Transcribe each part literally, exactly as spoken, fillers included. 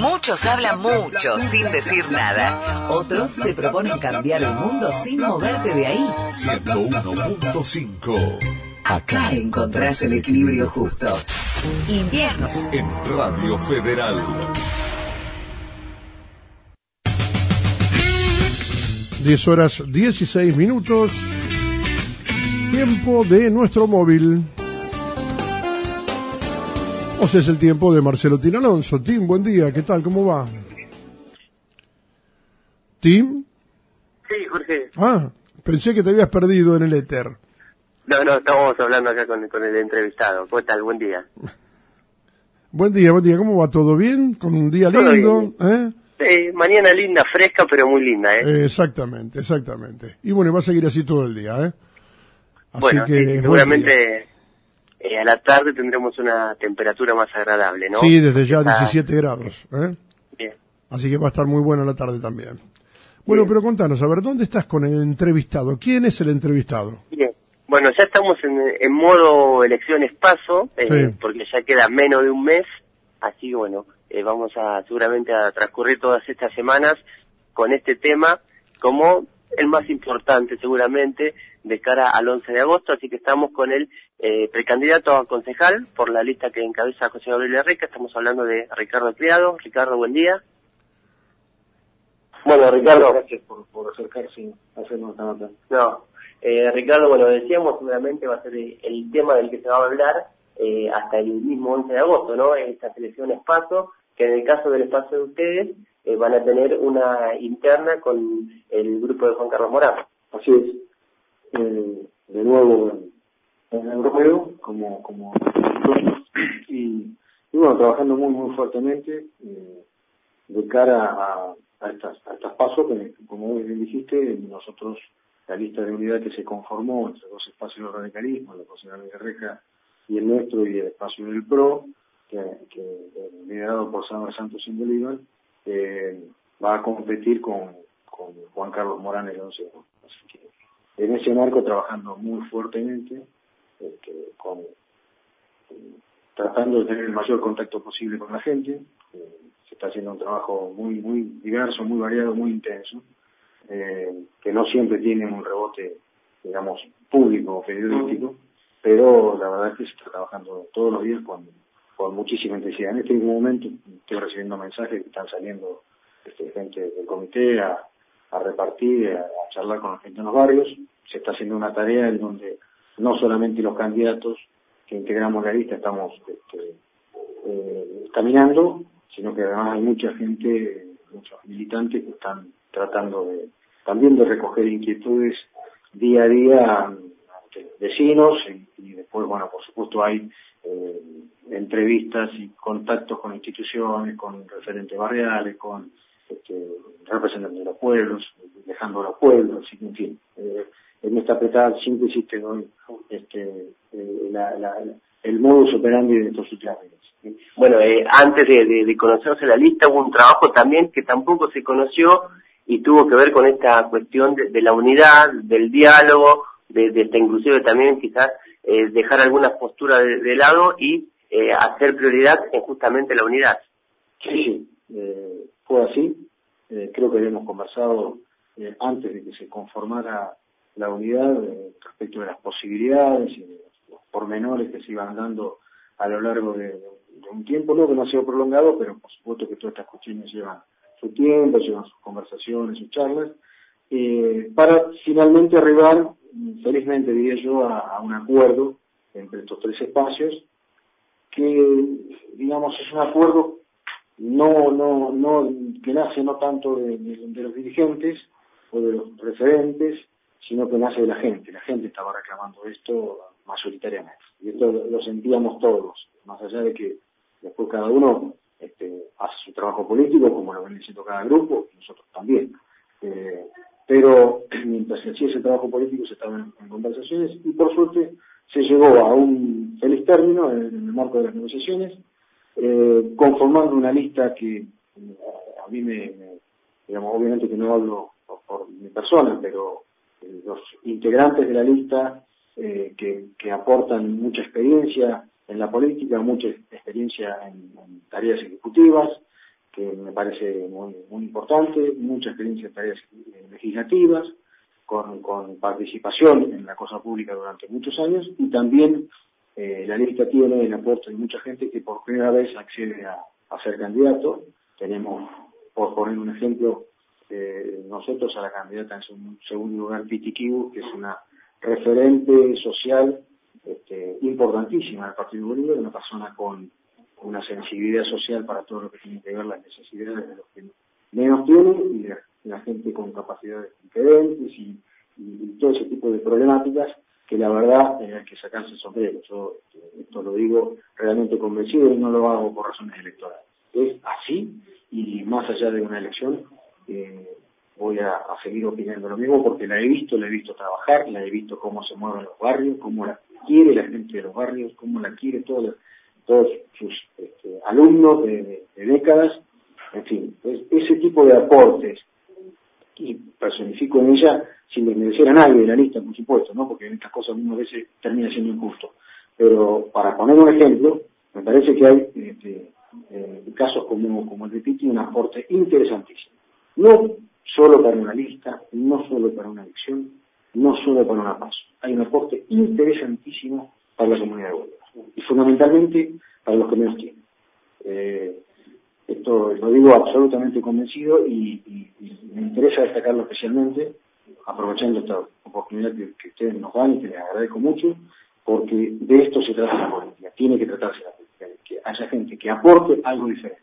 Muchos hablan mucho sin decir nada. Otros te proponen cambiar el mundo sin moverte de ahí. ciento uno punto cinco. Acá encontrás el equilibrio justo. Inviernos. En Radio Federal. diez horas dieciséis minutos. Tiempo de nuestro móvil. O sea, es el tiempo de Marcelo Tin Alonso. Tim, buen día, ¿qué tal? ¿Cómo va? ¿Tim? Sí, Jorge. Ah, pensé que te habías perdido en el éter. No, no, estamos hablando acá con, con el entrevistado. ¿Cómo tal? Buen día. Buen día, buen día. ¿Cómo va? ¿Todo bien? ¿Con un día Todo lindo? ¿Eh? Sí, mañana linda, fresca, pero muy linda, ¿eh? Eh, Exactamente, exactamente. Y bueno, va a seguir así todo el día, ¿eh? Así bueno, que, sí, seguramente eh, a la tarde tendremos una temperatura más agradable, ¿no? Sí, desde ya Está... diecisiete grados, ¿eh? Bien. Así que va a estar muy buena la tarde también. Bueno, Bien. pero contanos, a ver, ¿dónde estás con el entrevistado? ¿Quién es el entrevistado? Bien. Bueno, ya estamos en, en modo elecciones paso, eh, Sí. porque ya queda menos de un mes, así que bueno, eh, vamos a seguramente a transcurrir todas estas semanas con este tema como el más importante seguramente de cara al once de agosto, así que estamos con el eh, precandidato a concejal por la lista que encabeza José Gabriel Reca. Estamos hablando de Ricardo Criado. Ricardo, buen día. Bueno, Ricardo. Gracias por, por acercarse a hacernos esta nota. No, eh, Ricardo, bueno, decíamos, seguramente va a ser el, el tema del que se va a hablar eh, hasta el mismo once de agosto, ¿no? Estas elecciones paso, que en el caso del espacio de ustedes eh, van a tener una interna con el grupo de Juan Carlos Morán. Así es. Eh, de nuevo en, en el ruedo, como, como y, y bueno, trabajando muy, muy fuertemente eh, de cara a, a estas a estas pasos, que como bien dijiste, nosotros, la lista de unidad que se conformó entre dos espacios de radicalismo, el José Gabriel Reca y el nuestro, y el espacio del PRO, que, que eh, liderado por Sandra Santos sin Bolívar, eh, va a competir con, con Juan Carlos Morán el once de agosto. Así que en ese marco trabajando muy fuertemente, este, con, eh, tratando de tener el mayor contacto posible con la gente. Eh, se está haciendo un trabajo muy muy diverso, muy variado, muy intenso, eh, que no siempre tiene un rebote, digamos, público o periodístico, pero la verdad es que se está trabajando todos los días con, con muchísima intensidad. En este mismo momento estoy recibiendo mensajes que están saliendo este, gente del comité a, a repartir, a, a charlar con la gente en los barrios. Se está haciendo una tarea en donde no solamente los candidatos que integramos la lista estamos este, eh, caminando, sino que además hay mucha gente, muchos militantes que están tratando de también de recoger inquietudes día a día ante vecinos y, y después, bueno, por supuesto hay eh, entrevistas y contactos con instituciones, con referentes barriales, con este, representantes de los pueblos, dejando a los pueblos, y, en fin. Eh, en esta apretada síntesis te doy este, eh, la, la, el modus operandi de estos últimos años. Bueno, eh, antes de, de, de conocerse la lista hubo un trabajo también que tampoco se conoció y tuvo que ver con esta cuestión de, de la unidad, del diálogo, de, de esta inclusive también quizás eh, dejar algunas posturas de, de lado y eh, hacer prioridad en justamente la unidad. Sí, sí, eh, fue así. Eh, creo que habíamos conversado eh, antes de que se conformara la unidad eh, respecto de las posibilidades y de los pormenores que se iban dando a lo largo de, de un tiempo, no demasiado prolongado, pero por supuesto que todas estas cuestiones llevan su tiempo, llevan sus conversaciones, sus charlas, eh, para finalmente arribar, felizmente diría yo, a, a un acuerdo entre estos tres espacios, que digamos es un acuerdo no, no, no, que nace no tanto de, de, de los dirigentes o de los referentes, sino que nace de la gente. La gente estaba reclamando esto mayoritariamente. Y esto lo, lo sentíamos todos, más allá de que después cada uno este, hace su trabajo político, como lo viene haciendo cada grupo, y nosotros también. Eh, pero mientras se hacía ese trabajo político se estaban en conversaciones, y por suerte se llegó a un feliz término en, en el marco de las negociaciones, eh, conformando una lista que eh, a mí me, me, digamos, obviamente que no hablo por, por mi persona, pero eh, los integrantes de la lista eh, que, que aportan mucha experiencia en la política, mucha experiencia en, en tareas ejecutivas, que me parece muy, muy importante, mucha experiencia en tareas legislativas, con, con participación en la cosa pública durante muchos años, y también eh, la lista tiene el aporte de mucha gente que por primera vez accede a, a ser candidato. Tenemos, por poner un ejemplo, eh, nosotros a la candidata en su segundo lugar, Piti Kibu, que es una referente social este, importantísima del Partido Bolívar, una persona con una sensibilidad social para todo lo que tiene que ver las necesidades de los que menos tienen y de la gente con capacidades diferentes y, y, y todo ese tipo de problemáticas que la verdad eh, hay que sacarse el sombrero. Yo este, esto lo digo realmente convencido y no lo hago por razones electorales. Es así, y más allá de una elección eh, voy a, a seguir opinando lo mismo porque la he visto, la he visto trabajar, la he visto cómo se mueven los barrios, cómo la quiere la gente de los barrios, cómo la quiere todo, todos sus este, alumnos de, de, de décadas. En fin, es, ese tipo de aportes, y personifico en ella sin desmerecer a nadie de la lista, por supuesto, ¿no? Porque en estas cosas algunas veces termina siendo injusto. Pero para poner un ejemplo, me parece que hay este, eh, casos como, como el de Piti, un aporte interesantísimo. No solo para una lista, no solo para una elección, no solo para una paso. Hay un aporte interesantísimo para la comunidad de Bolívar. Y fundamentalmente para los que menos tienen. Eh, esto lo digo absolutamente convencido y, y, y me interesa destacarlo especialmente, aprovechando esta oportunidad que, que ustedes nos dan y que les agradezco mucho, porque de esto se trata la política, tiene que tratarse la política, que haya gente que aporte algo diferente.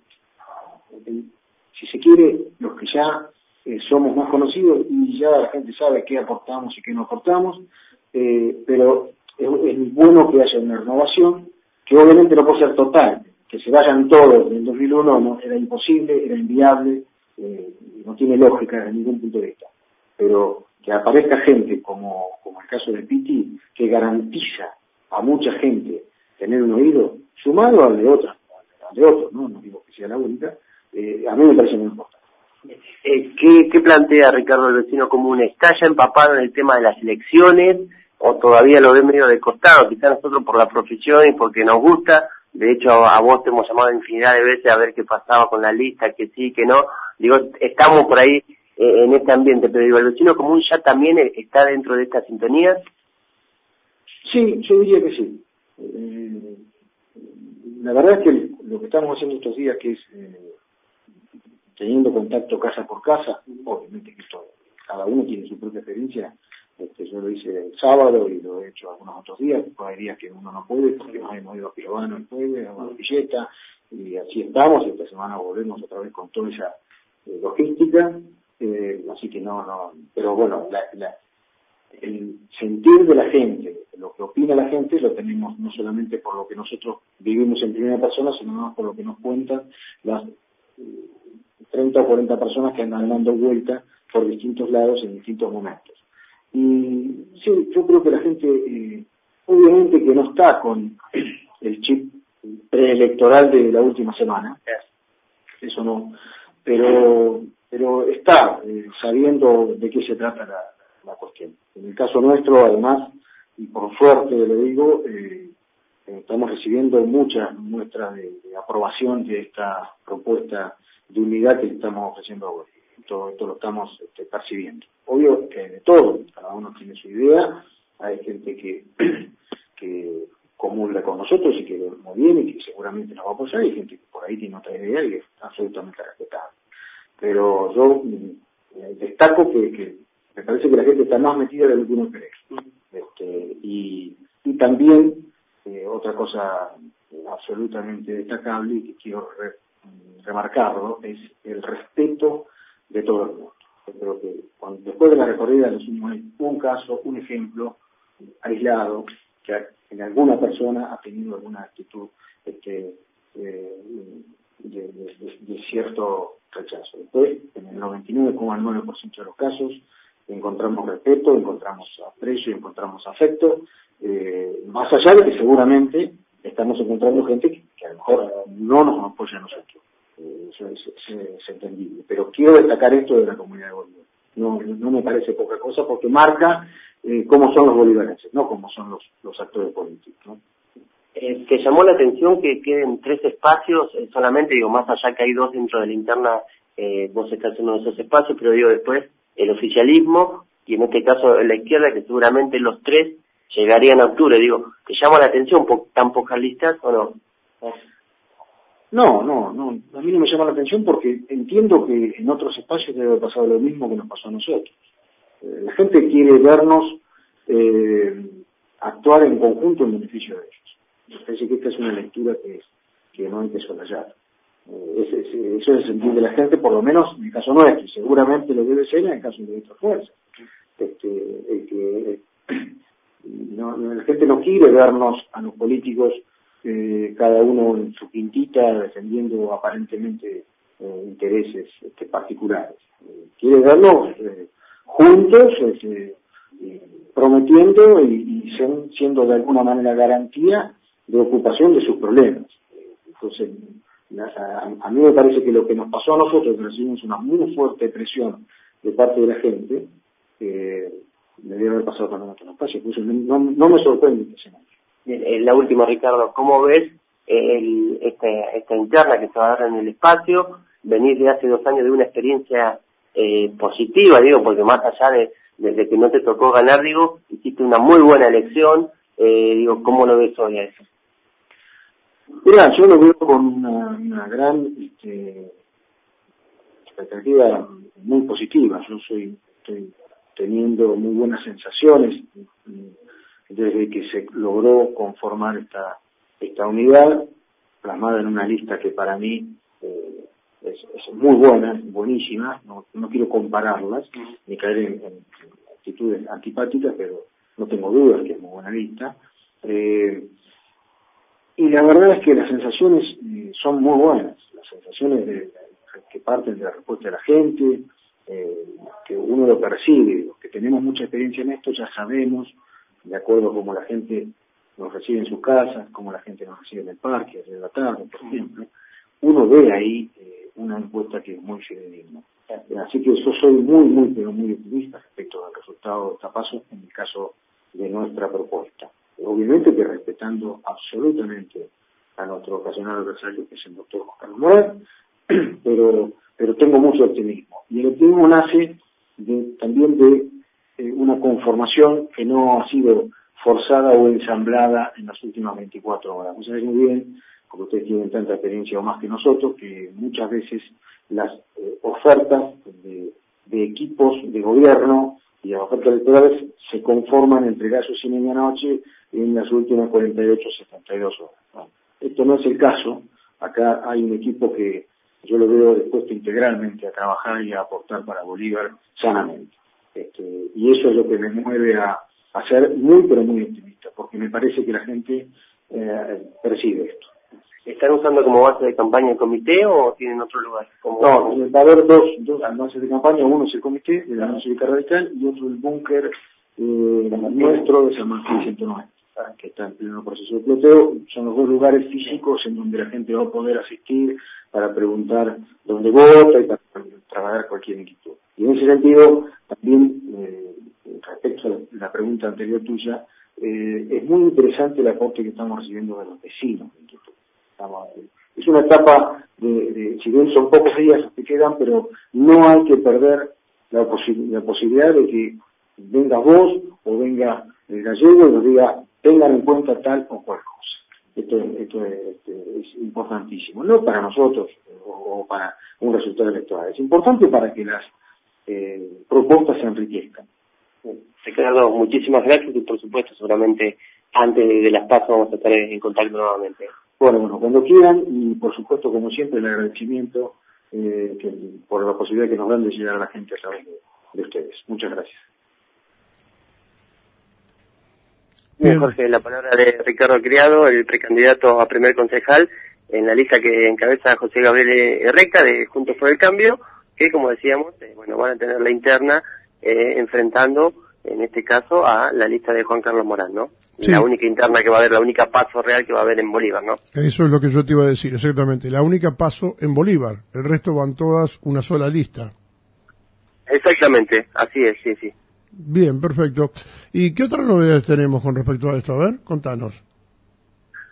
Si se quiere, los que ya eh, somos más conocidos y ya la gente sabe qué aportamos y qué no aportamos, eh, pero es, es bueno que haya una renovación, que obviamente no puede ser total, que se vayan todos en el dos mil uno no, era imposible, era inviable, eh, no tiene lógica desde ningún punto de vista, pero que aparezca gente como, como el caso de Piti, que garantiza a mucha gente tener un oído, sumado al de otros, al de otros, no, no digo que sea la única, eh, a mí me parece muy importante. Eh, ¿qué, ¿Qué plantea Ricardo el vecino común? ¿Está ya empapado en el tema de las elecciones o todavía lo ve medio de costado? Quizás nosotros por la profesión y porque nos gusta, de hecho a vos te hemos llamado infinidad de veces a ver qué pasaba con la lista, que sí, que no, digo, estamos por ahí eh, en este ambiente, pero digo, ¿el vecino común ya también está dentro de estas sintonías? Sí, yo diría que sí. Eh, la verdad es que lo que estamos haciendo estos días, que es eh, teniendo contacto casa por casa, obviamente que esto, cada uno tiene su propia experiencia. Este, yo lo hice el sábado y lo he hecho algunos otros días, hay días que uno no puede, porque nos hemos ido a Pirovano el jueves, a una Villeta, y así estamos, y esta semana volvemos otra vez con toda esa eh, logística, eh, así que no, no, pero bueno, la, la, el sentir de la gente, lo que opina la gente, lo tenemos no solamente por lo que nosotros vivimos en primera persona, sino más por lo que nos cuentan las treinta o cuarenta personas que andan dando vueltas por distintos lados en distintos momentos. Y sí, yo creo que la gente, eh, obviamente que no está con el chip preelectoral de la última semana, eso no, pero pero está eh, sabiendo de qué se trata la, la cuestión. En el caso nuestro, además, y por suerte le digo, eh, eh, estamos recibiendo muchas muestras de, de aprobación de esta propuesta de unidad que le estamos ofreciendo a Bolívar. Todo esto lo estamos este, percibiendo. Obvio que de todo, cada uno tiene su idea, hay gente que, que comulga con nosotros y que lo muy bien y que seguramente nos va a apoyar, y gente que por ahí tiene otra idea y es absolutamente respetable. Pero yo eh, destaco que, que me parece que la gente está más metida de lo que uno cree. Este, y, y también, eh, otra cosa absolutamente destacable y que quiero re, remarcarlo, es el respeto de todo el mundo. Yo creo que cuando, después de la recorrida le sumo un caso, un ejemplo aislado, que en alguna persona ha tenido alguna actitud este, eh, de, de, de, de cierto rechazo. Después, en el noventa y nueve coma nueve por ciento de los casos, encontramos respeto, encontramos aprecio, encontramos afecto, eh, más allá de que seguramente estamos encontrando gente que, que a lo mejor no nos apoya a nosotros. Eh, eso es, es, es entendible. Pero quiero destacar esto de la comunidad de Bolívar. No, no me parece poca cosa porque marca eh, cómo son los bolivarenses, no cómo son los, los actores políticos, ¿no? Eh, ¿Te llamó la atención que queden tres espacios eh, solamente? Digo, más allá que hay dos dentro de la interna, eh, vos estás en uno de esos espacios, pero digo, después el oficialismo y en este caso la izquierda, que seguramente los tres llegarían a octubre. Digo, ¿te llama la atención po tan pocas listas o no? No, no, no, a mí no me llama la atención porque entiendo que en otros espacios debe haber pasado lo mismo que nos pasó a nosotros. Eh, la gente quiere vernos eh, actuar en conjunto en beneficio de ellos. Me parece que esta es una lectura que, que no hay que soslayar. Eh, ese, ese, eso es el sentido de la gente, por lo menos en el caso nuestro, y seguramente lo debe ser en el caso de otras fuerzas. Este, el que, no, la gente no quiere vernos a los políticos eh, cada uno en su quintita defendiendo aparentemente eh, intereses este, particulares. Eh, quiere vernos eh, juntos, este, eh, prometiendo y, y sen, siendo de alguna manera garantía de ocupación de sus problemas. Entonces, a, a mí me parece que lo que nos pasó a nosotros, que recibimos una muy fuerte presión de parte de la gente, eh, debe haber pasado con otros espacios, por eso no, no me sorprende que sea. Bien, la última, Ricardo, ¿cómo ves el, esta, esta interna que se va a dar en el espacio? Venir de hace dos años de una experiencia eh, positiva, digo, porque más allá de, de, de que no te tocó ganar, digo, hiciste una muy buena elección, eh, digo, ¿cómo lo ves hoy a eso? Mira, yo lo veo con una, una gran este, expectativa muy positiva. Yo soy, estoy teniendo muy buenas sensaciones desde que se logró conformar esta, esta unidad, plasmada en una lista que para mí eh, es, es muy buena, buenísima, no, no quiero compararlas, ni caer en, en actitudes antipáticas, pero no tengo dudas que es muy buena lista. Eh, y la verdad es que las sensaciones eh, son muy buenas, las sensaciones de, de, que parten de la respuesta de la gente, eh, que uno lo percibe, los que tenemos mucha experiencia en esto ya sabemos, de acuerdo a cómo la gente nos recibe en sus casas, cómo la gente nos recibe en el parque, de la tarde, por ejemplo, uno ve ahí eh, una encuesta que es muy fidedigna. Así que yo soy muy, muy, pero muy optimista respecto al resultado de esta paso en el caso de nuestra propuesta. Obviamente que respetando absolutamente a nuestro ocasional adversario, que es el doctor Juan Carlos Morán, pero, pero tengo mucho optimismo. Y el optimismo nace de, también de eh, una conformación que no ha sido forzada o ensamblada en las últimas veinticuatro horas. Ustedes saben muy bien, como ustedes tienen tanta experiencia o más que nosotros, que muchas veces las eh, ofertas de, de equipos de gobierno y las ofertas electorales se conforman entre gallos y medianoche en las últimas cuarenta y ocho, setenta y dos horas. Bueno, esto no es el caso. Acá hay un equipo que yo lo veo dispuesto integralmente a trabajar y a aportar para Bolívar sanamente. Este, y eso es lo que me mueve a, a ser muy, pero muy optimista, porque me parece que la gente eh, percibe esto. ¿Están usando como base de campaña el comité o tienen otro lugar? Como... No, va a haber dos, dos bases de campaña, uno es el comité de la Unión Cívica Radical y otro el búnker eh, nuestro de San Martín ciento noventa, que está en pleno proceso de ploteo. Son los dos lugares físicos en donde la gente va a poder asistir para preguntar dónde vota y para trabajar cualquier inquietud. Y en ese sentido, también, eh, respecto a la, la pregunta anterior tuya, eh, es muy interesante el aporte que estamos recibiendo de los vecinos de inquietud. Estamos, eh, es una etapa de, de, si bien son pocos días los que quedan, pero no hay que perder la, posi la posibilidad de que venga vos o venga el gallego y nos diga, tengan en cuenta tal o cual cosa. Esto, esto es, este, es importantísimo, no para nosotros o, o para un resultado electoral, es importante para que las eh, propuestas se enriquezcan. Ricardo, muchísimas gracias y por supuesto seguramente antes de las pasos vamos a estar en contacto nuevamente. Bueno, bueno, cuando quieran y por supuesto como siempre el agradecimiento eh, que, por la posibilidad que nos dan de llegar a la gente a través de, de ustedes. Muchas gracias. Bien, Jorge, la palabra de Ricardo Criado, el precandidato a primer concejal en la lista que encabeza José Gabriel Erreca de Juntos por el Cambio, que como decíamos, eh, bueno, van a tener la interna eh, enfrentando, en este caso, a la lista de Juan Carlos Morán, ¿no? Sí. La única interna que va a haber, la única paso real que va a haber en Bolívar, ¿no? Eso es lo que yo te iba a decir, exactamente. La única paso en Bolívar, el resto van todas una sola lista. Exactamente, así es, sí, sí. Bien, perfecto. ¿Y qué otras novedades tenemos con respecto a esto? A ver, contanos.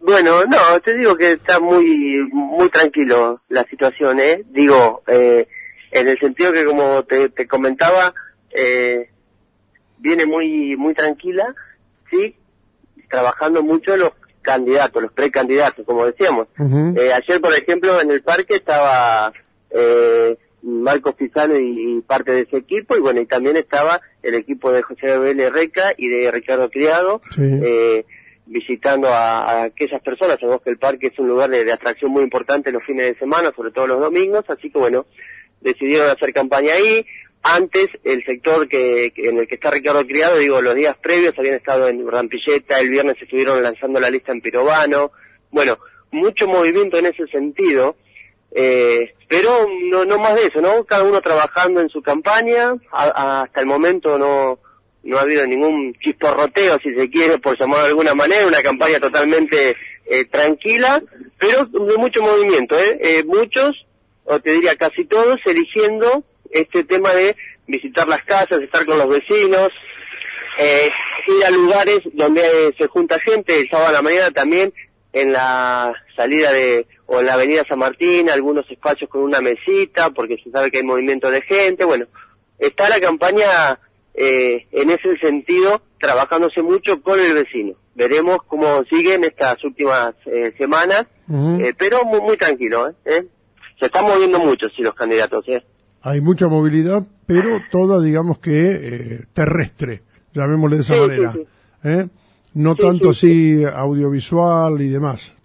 Bueno, no, te digo que está muy muy tranquilo la situación, ¿eh? Digo, eh, en el sentido que como te, te comentaba, eh, viene muy muy tranquila, sí, trabajando mucho los candidatos, los precandidatos, como decíamos. Uh-huh. Eh, ayer, por ejemplo, en el parque estaba eh, Marcos Pisano y, y parte de ese equipo, y bueno, y también estaba el equipo de José Vélez Reca y de Ricardo Criado, sí. eh, visitando a, a aquellas personas. Sabemos que el parque es un lugar de, de atracción muy importante los fines de semana, sobre todo los domingos, así que bueno, decidieron hacer campaña ahí. Antes, el sector que, que en el que está Ricardo Criado, digo, los días previos habían estado en Rampilleta, el viernes estuvieron lanzando la lista en Pirovano. Bueno, mucho movimiento en ese sentido, eh, pero no, no más de eso, ¿no? Cada uno trabajando en su campaña. A, a, hasta el momento no no ha habido ningún chisporroteo, si se quiere, por llamarlo de alguna manera, una campaña totalmente eh, tranquila, pero de mucho movimiento, ¿eh? eh muchos, o te diría casi todos, eligiendo este tema de visitar las casas, estar con los vecinos, eh, ir a lugares donde eh, se junta gente. El sábado a la mañana también en la salida de, o en la avenida San Martín, algunos espacios con una mesita, porque se sabe que hay movimiento de gente. Bueno, está la campaña eh, en ese sentido, trabajándose mucho con el vecino. Veremos cómo siguen estas últimas eh, semanas, uh-huh. eh, pero muy, muy tranquilo, ¿eh? ¿eh? Se están moviendo mucho, sí, los candidatos, ¿eh? Hay mucha movilidad, pero toda, digamos que, eh, terrestre, llamémosle de esa sí, manera. Sí, sí. ¿Eh? No sí, tanto sí, así sí. audiovisual y demás.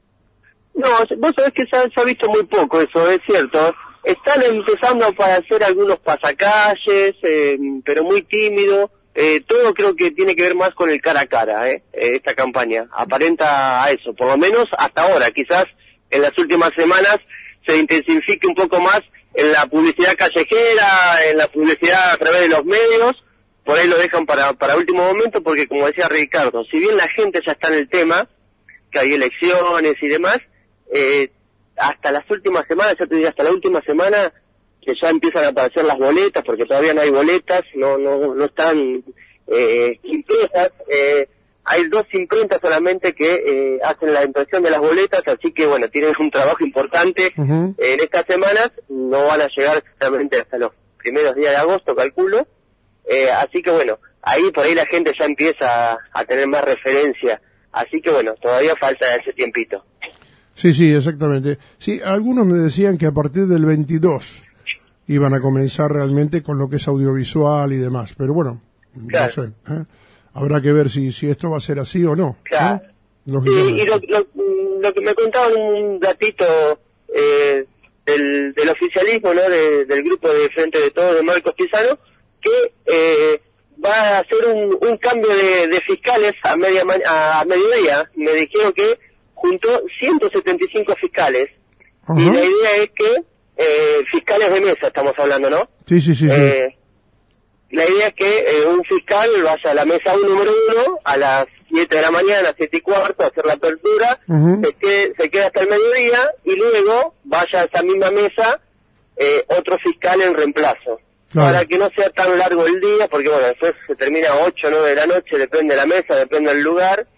No, vos sabés que se ha, se ha visto muy poco eso, es cierto. Están empezando para hacer algunos pasacalles, eh, pero muy tímido. Eh, todo creo que tiene que ver más con el cara a cara, ¿eh? Esta campaña. Aparenta a eso, por lo menos hasta ahora. Quizás en las últimas semanas se intensifique un poco más en la publicidad callejera, en la publicidad a través de los medios. Por ahí lo dejan para para último momento, porque como decía Ricardo, si bien la gente ya está en el tema, que hay elecciones y demás, eh, hasta las últimas semanas, ya te diría hasta la última semana, que ya empiezan a aparecer las boletas, porque todavía no hay boletas, no no no están eh, impresas, eh, hay dos imprentas solamente que eh, hacen la impresión de las boletas, así que bueno, tienen un trabajo importante. Uh-huh. eh, en estas semanas, no van a llegar exactamente hasta los primeros días de agosto, calculo, eh, así que bueno, ahí por ahí la gente ya empieza a, a tener más referencia, así que bueno, todavía falta ese tiempito. Sí, sí, exactamente. Sí, algunos me decían que a partir del veintidós iban a comenzar realmente con lo que es audiovisual y demás, pero bueno, claro. no sé, ¿eh? Habrá que ver si si esto va a ser así o no. Claro. ¿no? Sí, y lo, lo, lo que me contaban un ratito eh, del, del oficialismo, ¿no? De, del grupo de Frente de Todos de Marcos Pisano, que eh, va a hacer un, un cambio de, de fiscales a media a mediodía. Me dijeron que juntó ciento setenta y cinco fiscales. Uh-huh. Y la idea es que eh, fiscales de mesa estamos hablando, ¿no? Sí, sí, sí. Eh, sí. La idea es que eh, un fiscal vaya a la mesa un número uno a las siete de la mañana, siete y cuarto, a hacer la apertura, uh-huh. se, quede, se quede hasta el mediodía y luego vaya a esa misma mesa eh, otro fiscal en reemplazo. Claro. Para que no sea tan largo el día, porque bueno, después se termina a ocho o nueve de la noche, depende de la mesa, depende del lugar,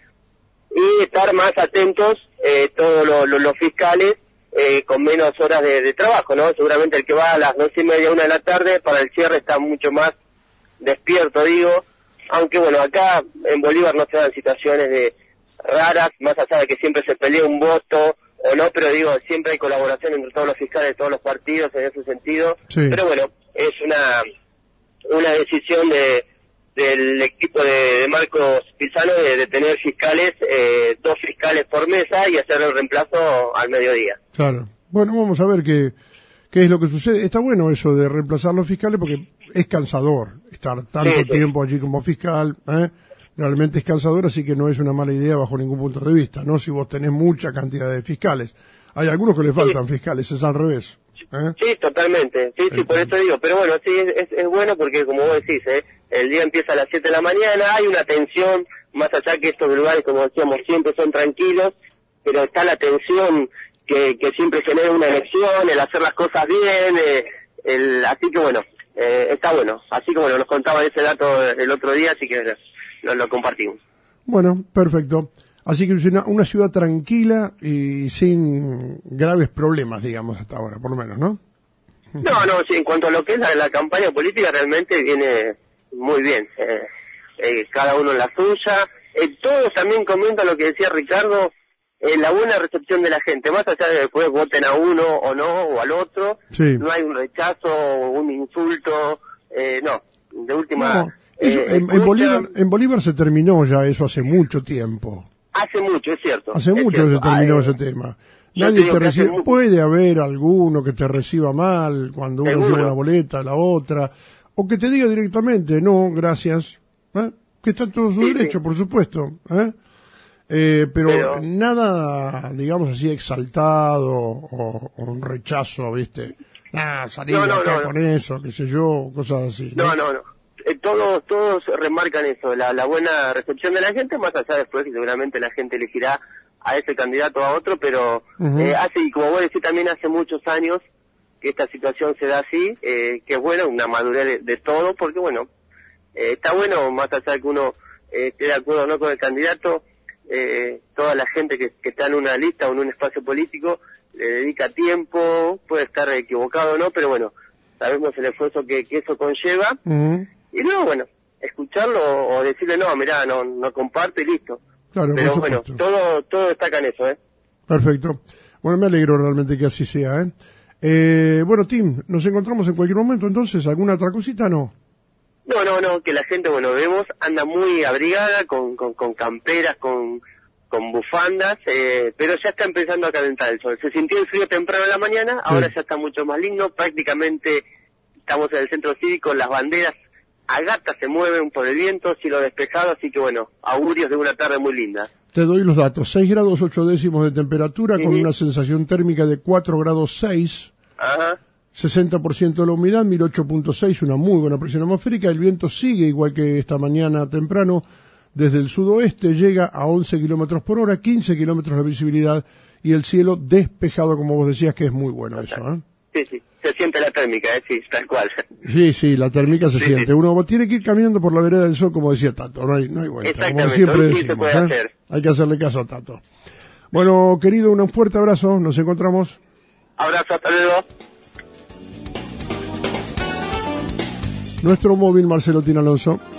y estar más atentos eh, todos lo, lo, los fiscales eh, con menos horas de, de trabajo, ¿no? Seguramente el que va a las doce y media, una de la tarde, para el cierre está mucho más despierto, digo, aunque bueno, acá en Bolívar no se dan situaciones de raras, más allá de que siempre se pelea un voto o no, pero digo, siempre hay colaboración entre todos los fiscales de todos los partidos en ese sentido, sí. Pero bueno, es una una decisión de del equipo de, de Marcos Pisano de, de tener fiscales, eh, dos fiscales por mesa y hacer el reemplazo al mediodía. Claro. Bueno, vamos a ver qué, qué es lo que sucede. Está bueno eso de reemplazar los fiscales porque es cansador estar tanto sí, sí. tiempo allí como fiscal, ¿eh? Realmente es cansador, así que no es una mala idea bajo ningún punto de vista, ¿no? Si vos tenés mucha cantidad de fiscales. Hay algunos que le faltan sí. fiscales, es al revés. ¿eh? Sí, totalmente. Sí, sí, por eso digo. Pero bueno, sí, es, es bueno porque, como vos decís, ¿eh? El día empieza a las siete de la mañana, hay una tensión, más allá que estos lugares, como decíamos, siempre son tranquilos, pero está la tensión que, que siempre genera una elección, el hacer las cosas bien, eh, el, así que bueno, eh, está bueno. Así que bueno, nos contaba ese dato el otro día, así que lo, lo compartimos. Bueno, perfecto. Así que es una, una ciudad tranquila y sin graves problemas, digamos, hasta ahora, por lo menos, ¿no? No, no, sí, en cuanto a lo que es la, la campaña política, realmente viene muy bien. Eh, eh, cada uno en la suya. Eh, todos también comentan lo que decía Ricardo, eh, la buena recepción de la gente. Más allá de que después voten a uno o no, o al otro, sí. No hay un rechazo, un insulto, eh, no. De última... No, eso, eh, en, en, Bolívar, en Bolívar se terminó ya eso hace mucho tiempo. Hace mucho, es cierto. Hace es mucho cierto. que se terminó ah, ese eh, tema. Nadie te recibe. Muy... Puede haber alguno que te reciba mal cuando uno Seguro. lleva una boleta, la otra, o que te diga directamente, no, gracias, ¿eh? Que está en todo su sí, derecho, sí. por supuesto, ¿eh? Eh, pero, pero nada, digamos así, exaltado o, o un rechazo, ¿viste? Ah, salí no, de no, acá no, con no. eso, qué sé yo, cosas así. No, no, no. no. Eh, todos todos remarcan eso, la, la buena recepción de la gente, más allá después que seguramente la gente elegirá a ese candidato o a otro, pero uh-huh. eh, hace, y como vos decís, también hace muchos años que esta situación se da así, eh, que es bueno, una madurez de, de todo, porque bueno, eh, está bueno, más allá de que uno eh, esté de acuerdo o no con el candidato, eh, toda la gente que, que está en una lista o en un espacio político le dedica tiempo, puede estar equivocado o no, pero bueno, sabemos el esfuerzo que, que eso conlleva, uh-huh. y luego, bueno, escucharlo o decirle, no, mirá, no, no comparto y listo. Claro, pero bueno, todo, todo destaca en eso, ¿eh? Perfecto. Bueno, me alegro realmente que así sea, ¿eh? Eh, bueno, Tim, nos encontramos en cualquier momento, entonces, ¿alguna otra cosita? No. No, no, no, que la gente, bueno, vemos, anda muy abrigada, con, con, con camperas, con, con bufandas, eh, pero ya está empezando a calentar el sol. Se sintió el frío temprano en la mañana, sí. Ahora ya está mucho más lindo, prácticamente estamos en el centro cívico, las banderas a gata se mueven por el viento, cielo despejado, así que bueno, augurios de una tarde muy linda. Te doy los datos, seis grados ocho décimos de temperatura, uh-huh. con una sensación térmica de cuatro grados seis, Ajá. sesenta por ciento de la humedad, mil ocho punto seis, una muy buena presión atmosférica, el viento sigue igual que esta mañana temprano, desde el sudoeste llega a once kilómetros por hora, quince kilómetros la visibilidad y el cielo despejado, como vos decías, que es muy bueno eso, ¿eh? Sí, sí, se siente la térmica, ¿eh? Sí, tal cual. Sí, sí, la térmica se sí, siente. Sí. Uno tiene que ir caminando por la vereda del sol, como decía Tato, no hay, no hay vuelta. Como siempre sí decimos, se puede ¿eh? hacer. Hay que hacerle caso a Tato. Bueno, querido, un fuerte abrazo, nos encontramos. Abrazo, hasta luego. Nuestro móvil, Marcelo Tin Alonso.